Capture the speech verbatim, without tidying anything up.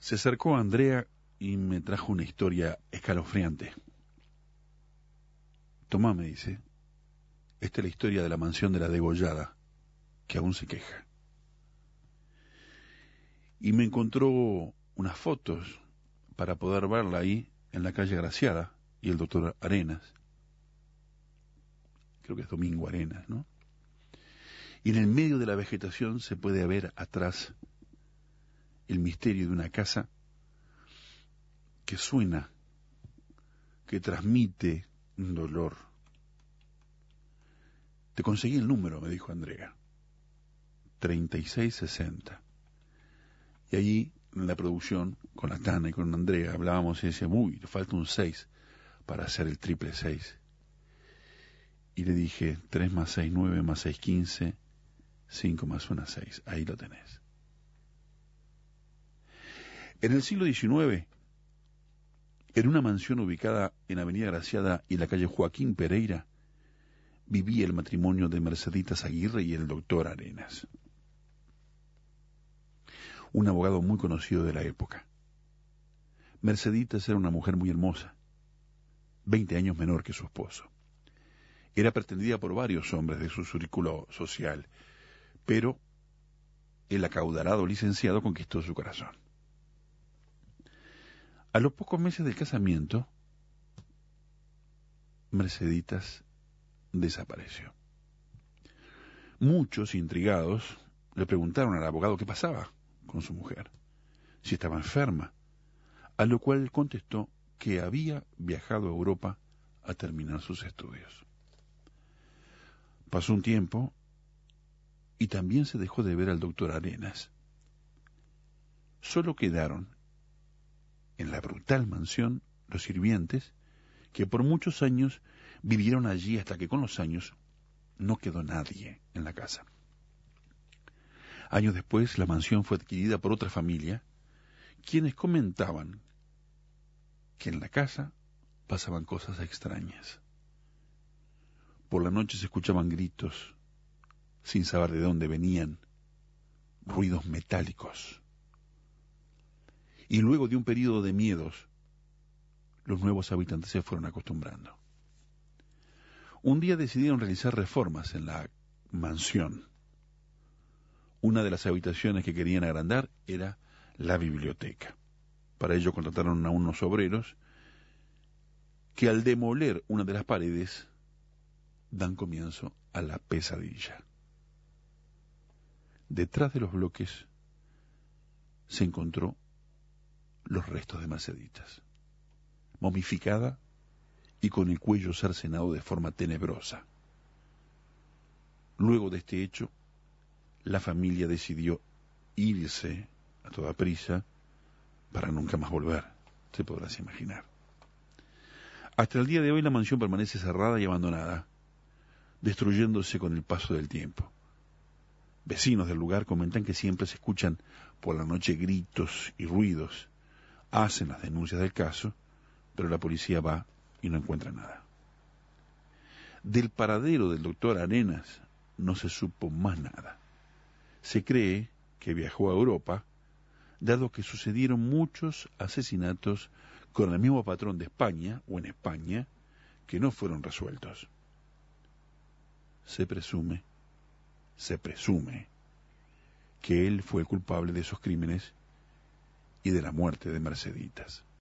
Se acercó a Andrea y me trajo una historia escalofriante. Tomá, me dice, esta es la historia de la mansión de la degollada, que aún se queja. Y me encontró unas fotos para poder verla ahí en la calle Graciada y el doctor Arenas. Creo que es Domingo Arenas, ¿no? Y en el medio de la vegetación se puede ver atrás el misterio de una casa que suena, que transmite un dolor. Te conseguí el número, me dijo Andrea. treinta y seis sesenta. Y allí, en la producción, con la Tana y con Andrea, hablábamos y decíamos, uy, le falta un seis para hacer el triple seis. Y le dije, tres más seis, nueve más seis, quince, cinco más uno, seis. Ahí lo tenés. En el siglo diecinueve, en una mansión ubicada en Avenida Graciada y la calle Joaquín Pereira, vivía el matrimonio de Merceditas Aguirre y el doctor Arenas, un abogado muy conocido de la época. Merceditas era una mujer muy hermosa, veinte años menor que su esposo. Era pretendida por varios hombres de su círculo social, pero el acaudalado licenciado conquistó su corazón. A los pocos meses del casamiento, Merceditas desapareció. Muchos, intrigados, le preguntaron al abogado qué pasaba con su mujer, si estaba enferma, a lo cual él contestó que había viajado a Europa a terminar sus estudios. Pasó un tiempo y también se dejó de ver al doctor Arenas. Solo quedaron en la brutal mansión los sirvientes que por muchos años vivieron allí hasta que con los años no quedó nadie en la casa. Años después la mansión fue adquirida por otra familia, quienes comentaban que en la casa pasaban cosas extrañas. Por la noche se escuchaban gritos, sin saber de dónde venían, ruidos metálicos. Y luego de un periodo de miedos, los nuevos habitantes se fueron acostumbrando. Un día decidieron realizar reformas en la mansión. Una de las habitaciones que querían agrandar era la biblioteca. Para ello contrataron a unos obreros que al demoler una de las paredes dan comienzo a la pesadilla. Detrás de los bloques se encontró los restos de Merceditas, momificada y con el cuello cercenado de forma tenebrosa. Luego de este hecho, la familia decidió irse a toda prisa para nunca más volver, te podrás imaginar. Hasta el día de hoy la mansión permanece cerrada y abandonada, destruyéndose con el paso del tiempo. Vecinos del lugar comentan que siempre se escuchan por la noche gritos y ruidos. Hacen las denuncias del caso, pero la policía va y no encuentra nada. Del paradero del doctor Arenas no se supo más nada. Se cree que viajó a Europa, dado que sucedieron muchos asesinatos con el mismo patrón de España o en España que no fueron resueltos. Se presume, se presume que él fue el culpable de esos crímenes y de la muerte de Merceditas.